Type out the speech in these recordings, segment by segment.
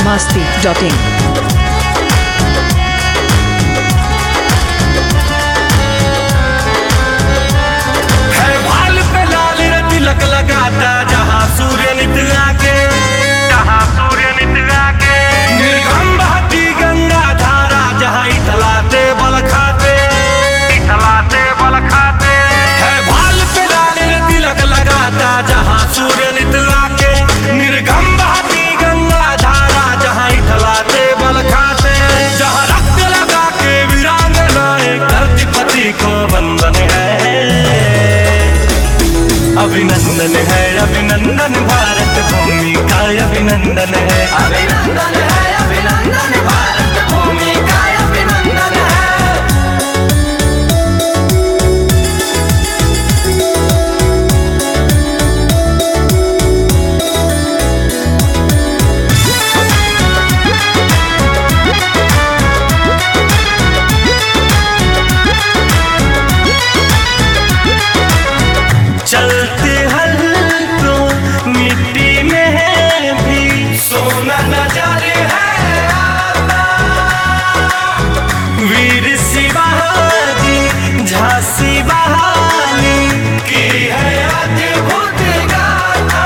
masti.in. है भाल पे लाल रे तिलक लगाता जहाँ सूर्य निकला के निर्गम बहती गंगा धारा जहाँ इठलाते बल खाते है भाल पे लाल रे तिलक लगाता जहाँ सूर्य निकला के निर्गम बहती गंगा धारा जहाँ इठलाते बल खाते जहाँ रक्त लगा के वीरांगनाएं धरती पति को वंदन है। अभिनंदन है अभिनंदन भारत भूमि का अभिनंदन है अभिनंदन भारत भूमि का अभिनंदन है। चलते हल तो मिट्टी में भी सोना नजर है वीर शिवाजी झांसी बहाली की है अद्भुत गाथा।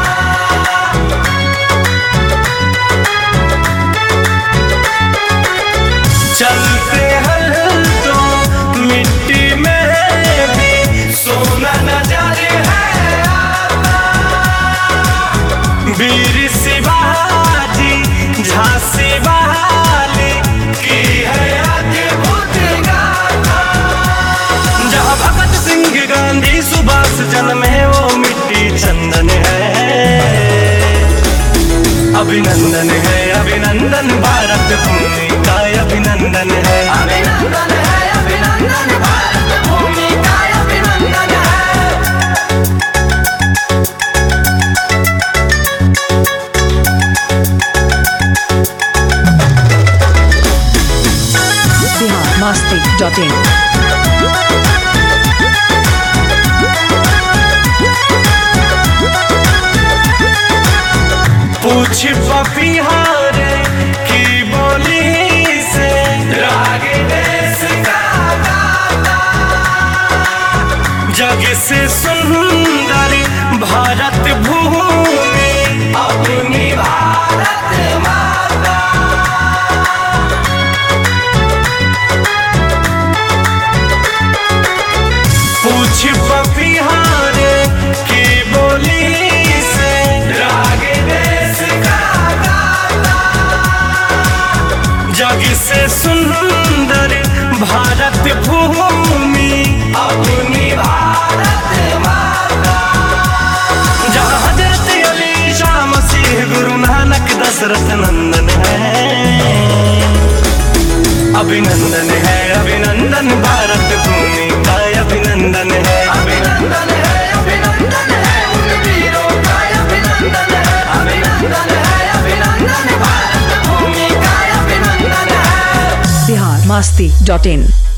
चलते हल तो मिट्टी में भी सोना नजर है वीर शिवाजी झांसी बहाली की है अद्भुत गाथा। जहाँ भगत सिंह गांधी सुभाष जन्म है वो मिट्टी चंदन है। अभिनंदन है अभिनंदन भारत भूमि का अभिनंदन है अभिनंदन भारत भूमि का अभिनंदन है। masti.in. पूछ पपिहार की बोली से राग देश का गाता। जग से सुंदर भारत भूमि अपनी भारत माता। पूछ पपिहार की बोली से राग देश का गाता। जग से सुंदर भारत भूमि अपनी भारत माता। जहाँ हजरत अली शाह मसीह गुरु नानक दशरथ नंदन है। अभिनंदन है अभिनंदन भारत भूमि का अभिनंदन है अभिनंदन है उन वीरों का अभिनंदन है अभिनंदन भारत भूमि का अभिनंदन है। masti.in.